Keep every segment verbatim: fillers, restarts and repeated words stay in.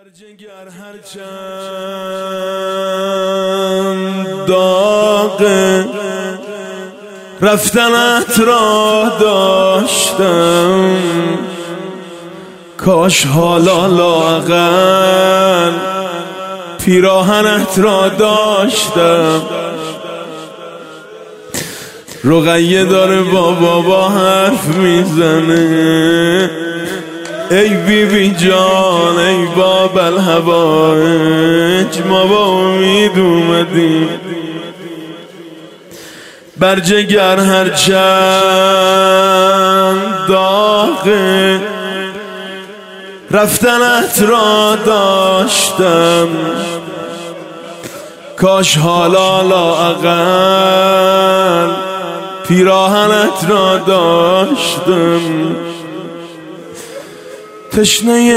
جگر هرچند داغه رفتنت را داشتم، کاش حالا لااقل پیراهنت را داشتم. رقیه داره با بابا حرف میزنه، ای بی بی جان ای باب الهوایج، ما با امید اومدیم. بر جگر هرچند داغه رفتنت را داشتم، کاش حالا لااقل پیراهنت را داشتم. تشنه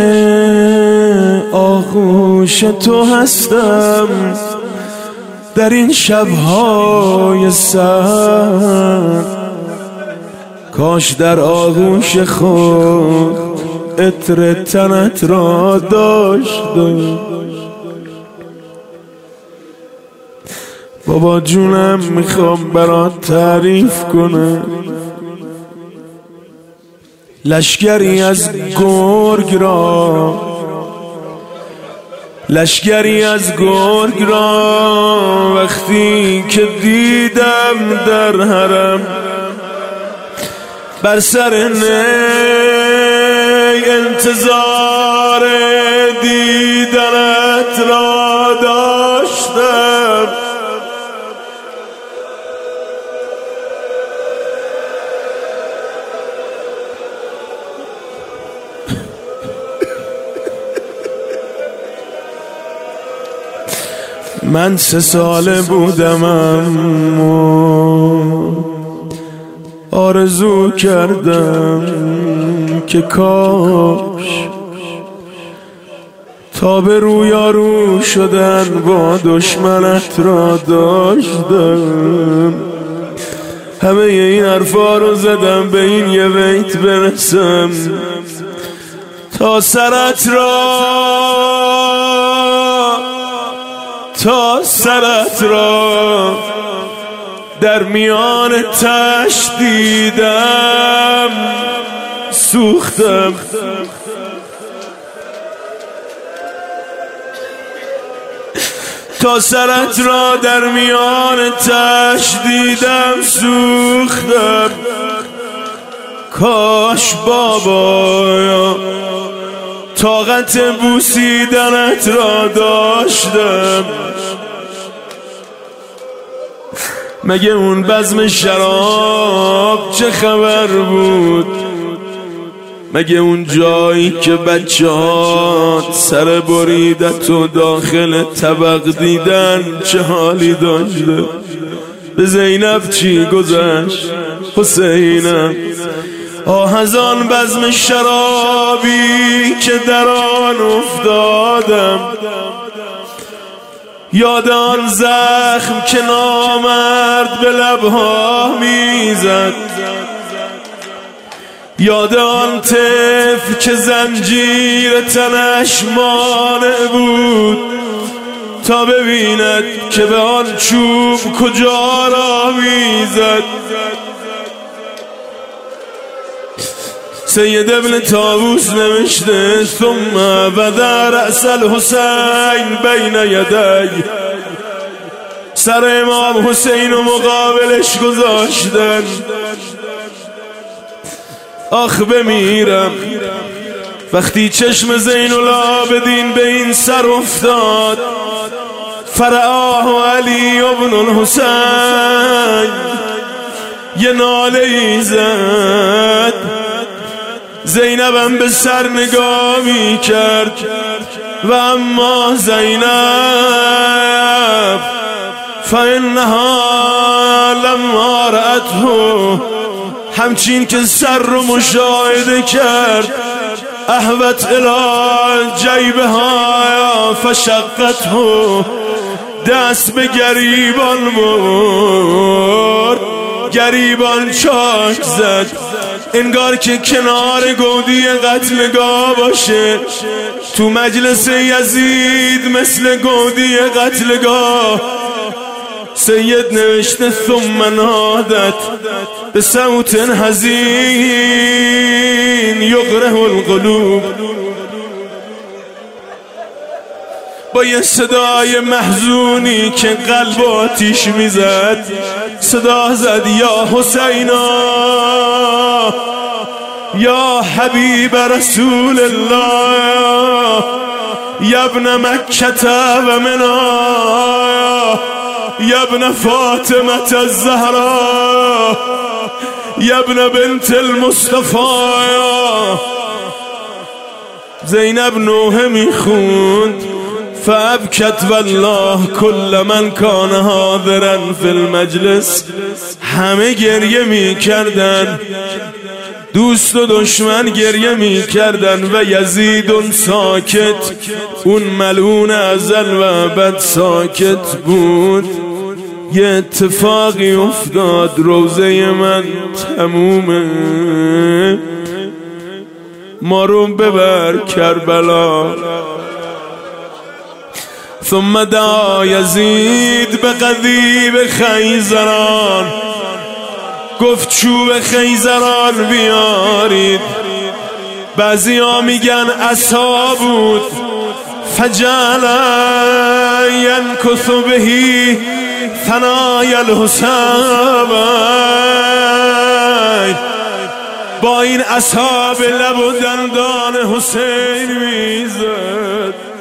آغوش تو هستم در این شبهای سرد، کاش در آغوش خود عطر تنت را داشتم. بابا جونم میخوام برات تعریف کنم، لشگری از گرگ را لشگری از گرگ را وقتی که دیدم در حرم، بر سر نی انتظار دیدنت را داشتم. من سه ساله بودم اما آرزو کردم که کاش تا به رویارو شدن با دشمنت را داشتم. همه این حرفا رو زدم به این یه بیت برسم، تا سرت را تا سرت را در میان تش دیدم سوختم. تا سرت را در میان تش دیدم سوختم، کاش بابا طاقت بوسیدنت را داشتم. مگه اون بزم شراب چه خبر بود؟ مگه اون جایی که بچه ها سر بریدت و داخل طبق دیدن چه حالی داشته؟ به زینب چی گذشت؟ حسینم آه از آن بزم شرابی که در آن افتادم، یاد آن زخم که نامرد به لبها میزد، یاد آن طفل که زنجیر تنش مانع بود تا ببیند که به آن چوب کجا را میزد. سید ابن طاووس نوشته ثم بدا رأس الحسین بین یدی، سر امام حسین و مقابلش گذاشتن. آخ بمیرم وقتی چشم زین العابدین به این سر افتاد. فرعاه علی ابن الحسین یه ناله ای زد، زینبم به سر نگاه می کرد و اما زینب فانها لما رأته، همچین که سر رو مشاهده کرد، احوت الی جیبها فشقته، دست به گریبان برد، گریبان چاک زد. انگار که کنار گودی قتلگاه باشه. تو مجلس یزید مثل گودی قتلگاه سید نوشته ثم نادت به صوت حزین یقره القلوب. با یه صدای محزونی که قلب آتیش میزد صدا زد یا حسینا یا حبیب رسول الله یا ابن مکة و منا یا ابن فاطمة الزهراء یا ابن بنت المصطفى. زینب نوحه میخوند فابکت والله کل من کان حاضرا فی المجلس. همه گریه میکردن، دوست و دشمن گریه میکردن و یزید ساکت، اون ملعون ازل و ابد ساکت بود. یه اتفاقی افتاد روزه من تمومه، ما رو ببر کربلا. ثم دعا یزید به قضیب خیزران، گفت چوب خیزران بیارید. بعضی ها میگن عصا بود. فجعل ینکث بهی ثنای الحسین، با این عصا به لب و دندان حسین میزد.